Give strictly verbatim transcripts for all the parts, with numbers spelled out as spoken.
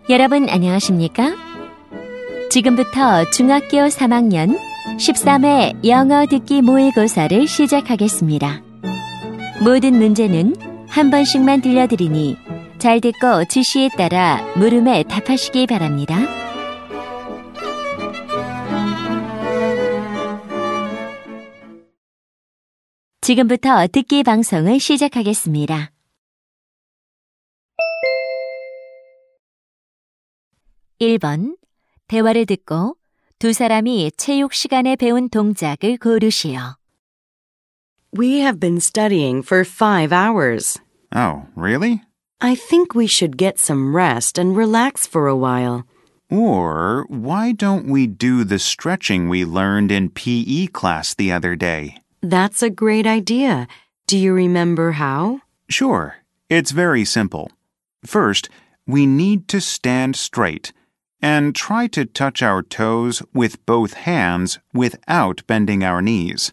여러분 안녕하십니까? 지금부터 중학교 삼 학년 십삼 회 영어 듣기 모의고사를 시작하겠습니다. 모든 문제는 한 번씩만 들려드리니 잘 듣고 지시에 따라 물음에 답하시기 바랍니다. 지금부터 듣기 방송을 시작하겠습니다. 일 번. 대화를 듣고 두 사람이 체육 시간에 배운 동작을 고르시오. We have been studying for five hours. Oh, really? I think we should get some rest and relax for a while. Or why don't we do the stretching we learned in P E class the other day? That's a great idea. Do you remember how? Sure. It's very simple. First, we need to stand straight and try to touch our toes with both hands without bending our knees.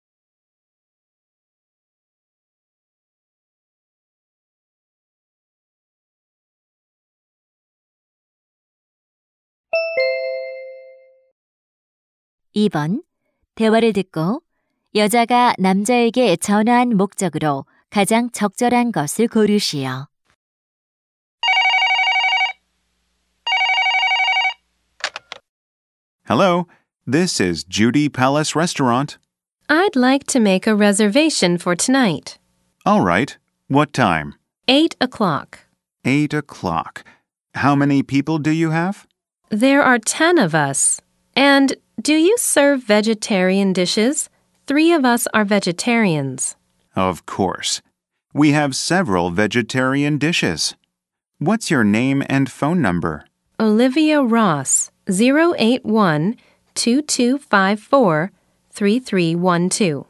이 번. 대화를 듣고 여자가 남자에게 전화한 목적으로 가장 적절한 것을 고르시오. Hello, this is Judy Palace Restaurant. I'd like to make a reservation for tonight. All right. What time? Eight o'clock. Eight o'clock. How many people do you have? There are ten of us. And do you serve vegetarian dishes? Three of us are vegetarians. Of course. We have several vegetarian dishes. What's your name and phone number? Olivia Ross, zero eight one, two two five four, three three one two.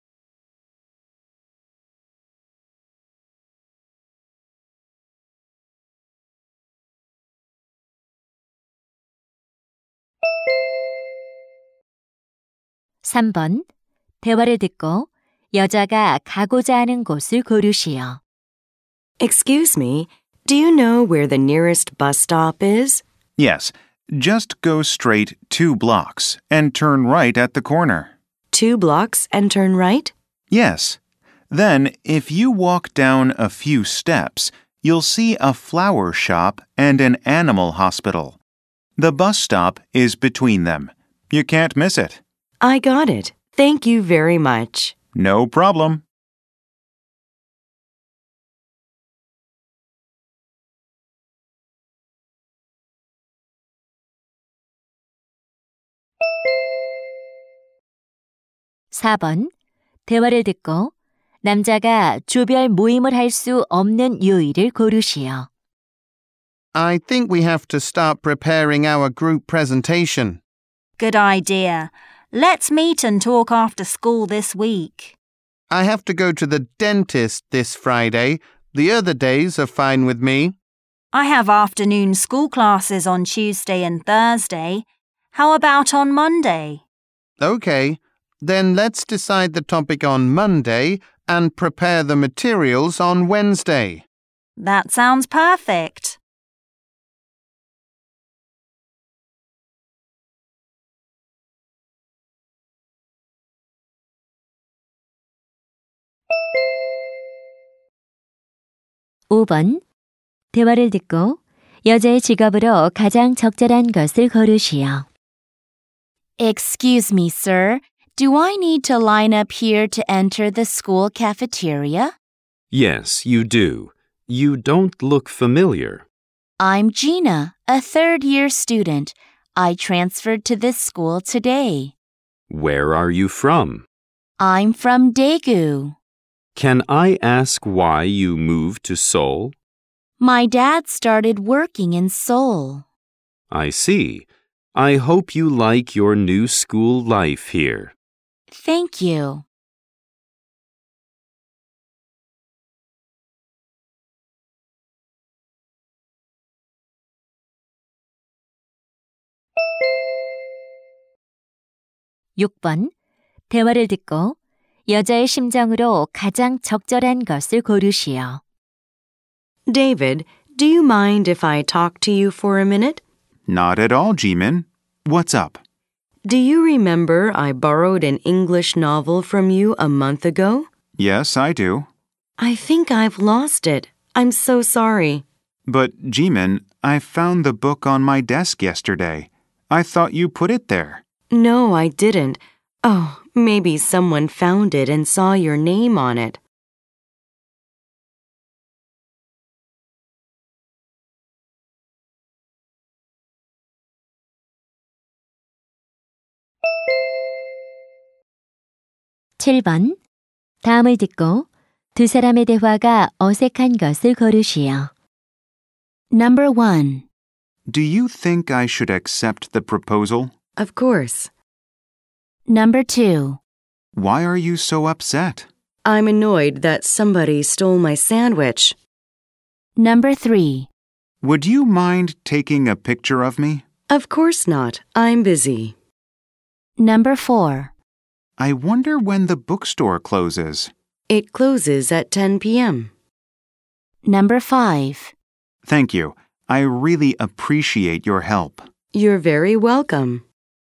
삼 번. 대화를 듣고 여자가 가고자 하는 곳을 고르시오. Excuse me, do you know where the nearest bus stop is? Yes. Just go straight two blocks and turn right at the corner. Two blocks and turn right? Yes. Then, if you walk down a few steps, you'll see a flower shop and an animal hospital. The bus stop is between them. You can't miss it. I got it. Thank you very much. No problem. 사 번. 대화를 듣고 남자가 조별 모임을 할 수 없는 요일을 고르시오. I think we have to start preparing our group presentation. Good idea. Let's meet and talk after school this week. I have to go to the dentist this Friday. The other days are fine with me. I have afternoon school classes on Tuesday and Thursday. How about on Monday? Okay, then let's decide the topic on Monday and prepare the materials on Wednesday. That sounds perfect. 오 번. 대화를 듣고 여자의 직업으로 가장 적절한 것을 고르시오. Excuse me, sir. Do I need to line up here to enter the school cafeteria? Yes, you do. You don't look familiar. I'm Gina, a third-year student. I transferred to this school today. Where are you from? I'm from Daegu. Can I ask why you moved to Seoul? My dad started working in Seoul. I see. I hope you like your new school life here. Thank you. 육 번. 대화를 듣고 여자의 심정으로 가장 적절한 것을 고르시오. David, do you mind if I talk to you for a minute? Not at all, Jimin. What's up? Do you remember I borrowed an English novel from you a month ago? Yes, I do. I think I've lost it. I'm so sorry. But, Jimin, I found the book on my desk yesterday. I thought you put it there. No, I didn't. Oh, maybe someone found it and saw your name on it. 칠 번. 다음을 듣고 두 사람의 대화가 어색한 것을 고르시오. Number one. Do you think I should accept the proposal? Of course. Number two. Why are you so upset? I'm annoyed that somebody stole my sandwich. Number three. Would you mind taking a picture of me? Of course not. I'm busy. Number four. I wonder when the bookstore closes. It closes at ten p.m. Number five. Thank you. I really appreciate your help. You're very welcome.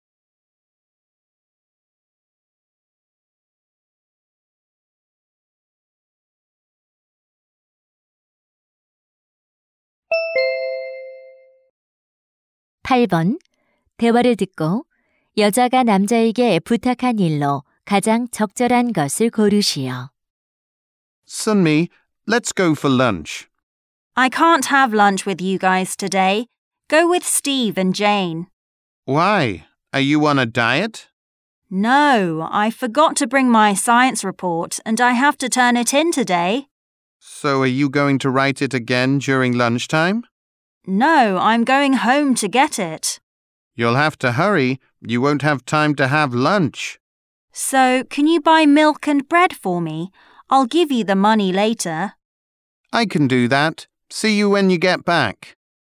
팔 번. 대화를 듣고 여자가 남자에게 부탁한 일로 가장 적절한 것을 고르시오. Sunmi, let's go for lunch. I can't have lunch with you guys today. Go with Steve and Jane. Why? Are you on a diet? No, I forgot to bring my science report and I have to turn it in today. So are you going to write it again during lunchtime? No, I'm going home to get it. You'll have to hurry. You won't have time to have lunch. So, can you buy milk and bread for me? I'll give you the money later. I can do that. See you when you get back.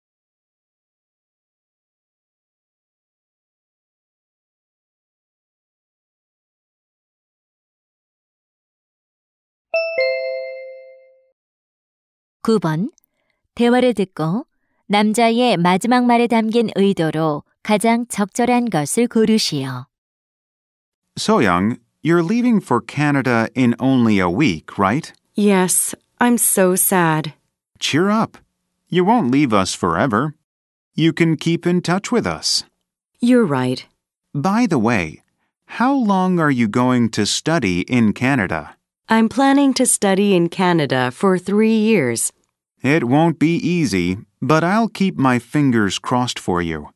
구 번. 대화를 듣고 남자의 마지막 말에 담긴 의도로 가장 적절한 것을 고르시오. So-young, you're leaving for Canada in only a week, right? Yes, I'm so sad. Cheer up. You won't leave us forever. You can keep in touch with us. You're right. By the way, how long are you going to study in Canada? I'm planning to study in Canada for three years. It won't be easy, but I'll keep my fingers crossed for you.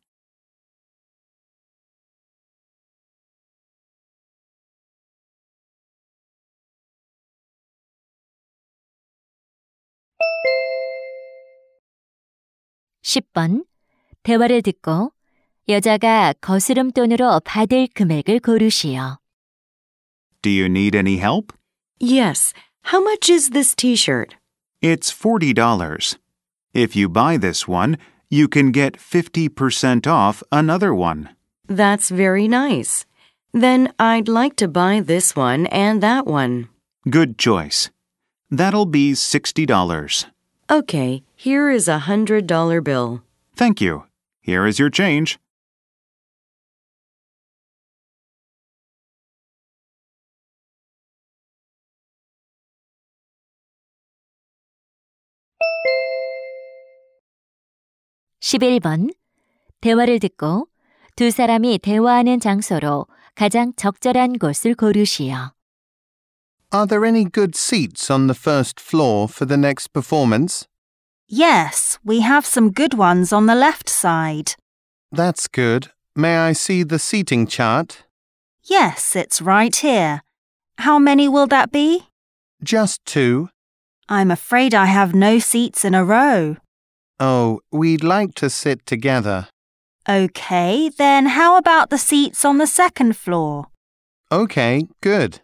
십 번. 대화를 듣고 여자가 거스름돈으로 받을 금액을 고르시오. Do you need any help? Yes. How much is this t-shirt? It's forty dollars. If you buy this one, you can get fifty percent off another one. That's very nice. Then I'd like to buy this one and that one. Good choice. That'll be sixty dollars. Okay, here is a hundred dollar bill. Thank you. Here is your change. 십일 번. 대화를 듣고 두 사람이 대화하는 장소로 가장 적절한 곳을 고르시오. Are there any good seats on the first floor for the next performance? Yes, we have some good ones on the left side. That's good. May I see the seating chart? Yes, it's right here. How many will that be? Just two. I'm afraid I have no seats in a row. Oh, we'd like to sit together. Okay, then how about the seats on the second floor? Okay, good.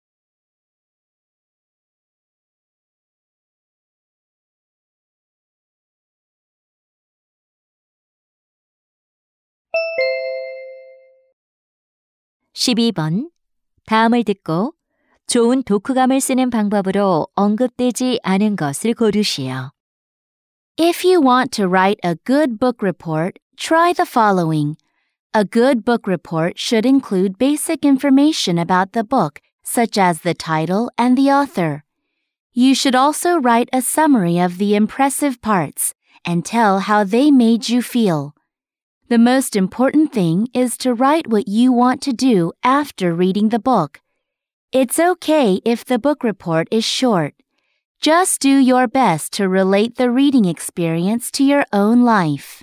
십이 번. 다음을 듣고 좋은 독후감을 쓰는 방법으로 언급되지 않은 것을 고르시오. If you want to write a good book report, try the following. A good book report should include basic information about the book, such as the title and the author. You should also write a summary of the impressive parts and tell how they made you feel. The most important thing is to write what you want to do after reading the book. It's okay if the book report is short. Just do your best to relate the reading experience to your own life.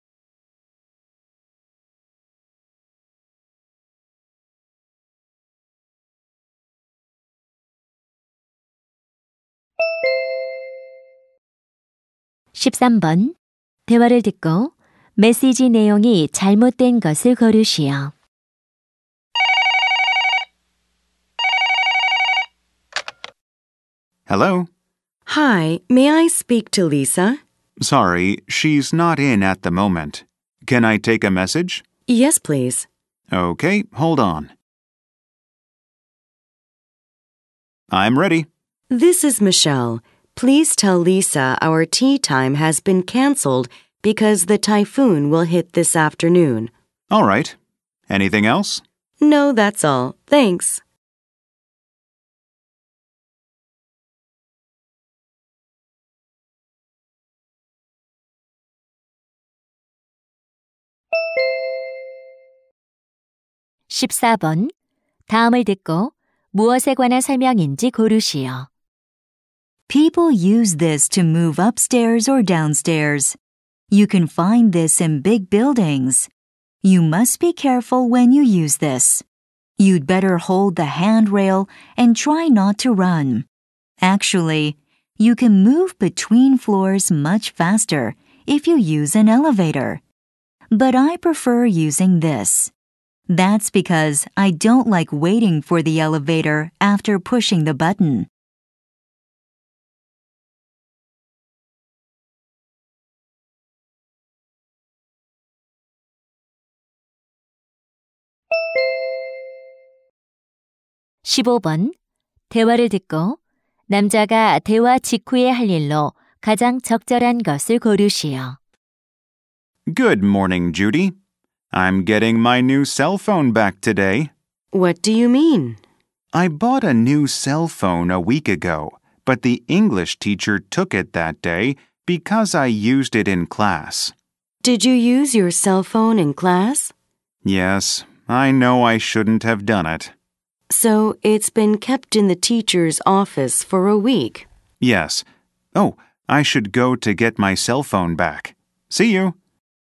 십삼 번. 대화를 듣고 메시지 내용이 잘못된 것을 고르시오. Hello? Hi, may I speak to Lisa? Sorry, she's not in at the moment. Can I take a message? Yes, please. Okay, hold on. I'm ready. This is Michelle. Please tell Lisa our tea time has been canceled because the typhoon will hit this afternoon. All right. Anything else? No, that's all. Thanks. 십사 번. 다음을 듣고 무엇에 관한 설명인지 고르시오. People use this to move upstairs or downstairs. You can find this in big buildings. You must be careful when you use this. You'd better hold the handrail and try not to run. Actually, you can move between floors much faster if you use an elevator. But I prefer using this. That's because I don't like waiting for the elevator after pushing the button. 십오 번. 대화를 듣고 남자가 대화 직후에 할 일로 가장 적절한 것을 고르시오. Good morning, Judy. I'm getting my new cell phone back today. What do you mean? I bought a new cell phone a week ago, but the English teacher took it that day because I used it in class. Did you use your cell phone in class? Yes, I know I shouldn't have done it. So it's been kept in the teacher's office for a week. Yes. Oh, I should go to get my cell phone back. See you.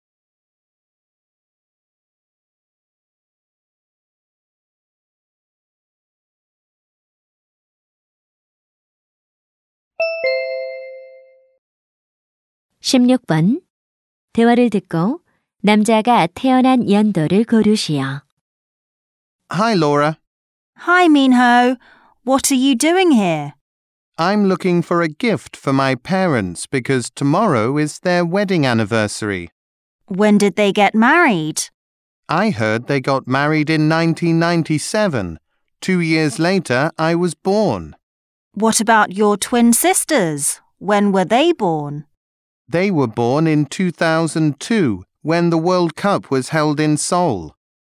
십육 번. 대화를 듣고 남자가 태어난 연도를 고르시오. Hi, Laura. Hi, Minho. What are you doing here? I'm looking for a gift for my parents because tomorrow is their wedding anniversary. When did they get married? I heard they got married in nineteen ninety-seven. Two years later, I was born. What about your twin sisters? When were they born? They were born in two thousand two, when the World Cup was held in Seoul.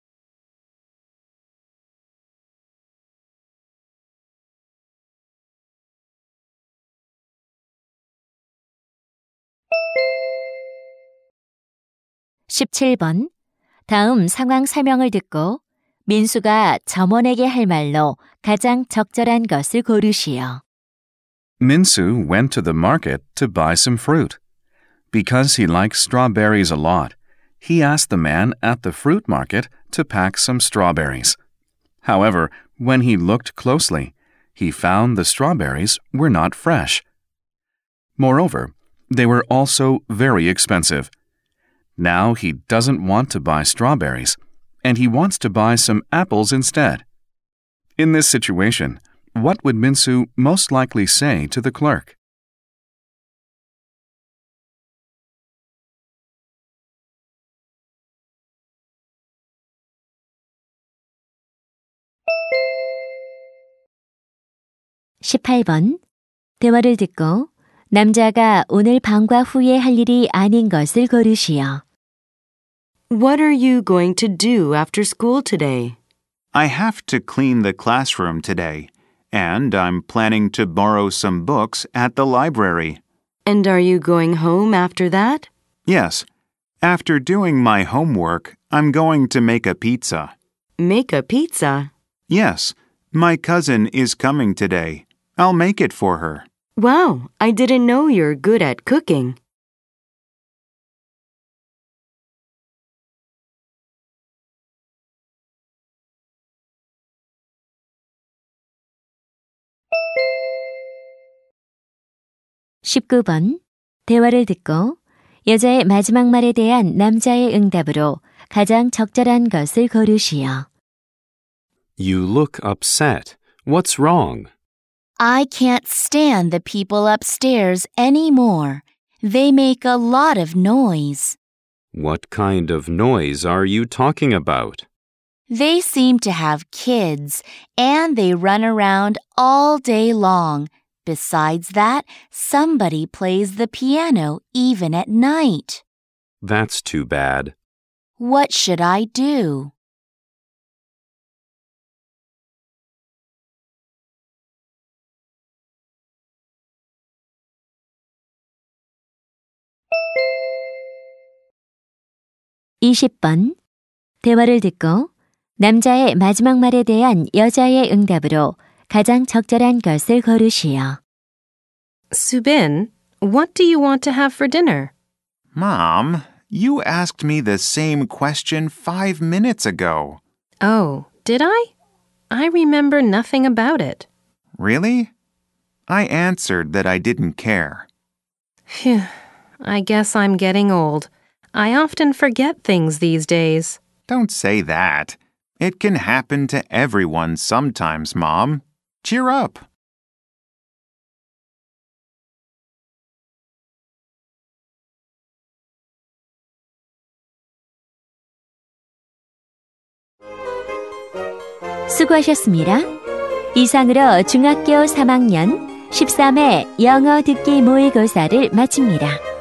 십칠 번. 다음 상황 설명을 듣고 민수가 점원에게 할 말로 가장 적절한 것을 고르시오. Minsu went to the market to buy some fruit. Because he likes strawberries a lot, he asked the man at the fruit market to pack some strawberries. However, when he looked closely, he found the strawberries were not fresh. Moreover, they were also very expensive. Now he doesn't want to buy strawberries, and he wants to buy some apples instead. In this situation, what would Minsu most likely say to the clerk? 십팔 번. 대화를 듣고 남자가 오늘 밤과 후에 할 일이 아닌 것을 고르시오. What are you going to do after school today? I have to clean the classroom today, and I'm planning to borrow some books at the library. And are you going home after that? Yes. After doing my homework, I'm going to make a pizza. Make a pizza? Yes. My cousin is coming today. I'll make it for her. Wow, I didn't know you're good at cooking. 십구 번. 대화를 듣고 여자의 마지막 말에 대한 남자의 응답으로 가장 적절한 것을 고르시오. You look upset. What's wrong? I can't stand the people upstairs anymore. They make a lot of noise. What kind of noise are you talking about? They seem to have kids, and they run around all day long. Besides that, somebody plays the piano even at night. That's too bad. What should I do? 이십 번. 대화를 듣고 남자의 마지막 말에 대한 여자의 응답으로 가장 적절한 것을 고르시오. Subin, what do you want to have for dinner? Mom, you asked me the same question five minutes ago. Oh, did I? I remember nothing about it. Really? I answered that I didn't care. Phew, I guess I'm getting old. I often forget things these days. Don't say that. It can happen to everyone sometimes, Mom. Cheer up. 수고하셨습니다. 이상으로 중학교 삼 학년 십삼 회 영어 듣기 모의고사를 마칩니다.